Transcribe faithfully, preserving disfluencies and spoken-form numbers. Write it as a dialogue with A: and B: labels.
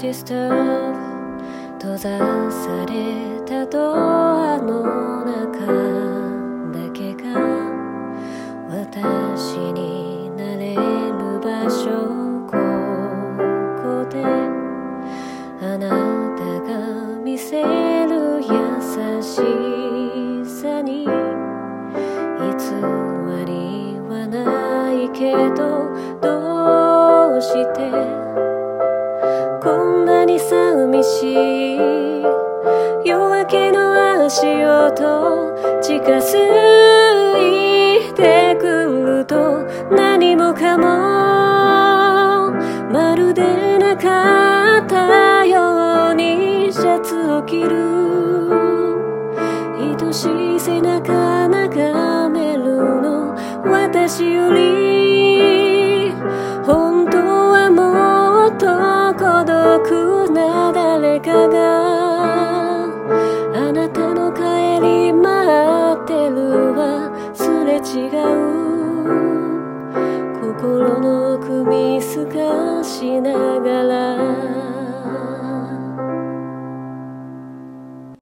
A: ディスターブ閉ざされたドアの中だけが私になれる場所。ここであなたが見せる優しさに偽りはないけど、どうしてこんなに寂しい夜明けの足音近づいてくると、何もかもまるでなかったようにシャツを着る。愛しい背中眺めるの私より、本当はもっと孤独な誰かがあなたの帰り待ってるわ。すれ違う心の奥見透かしながら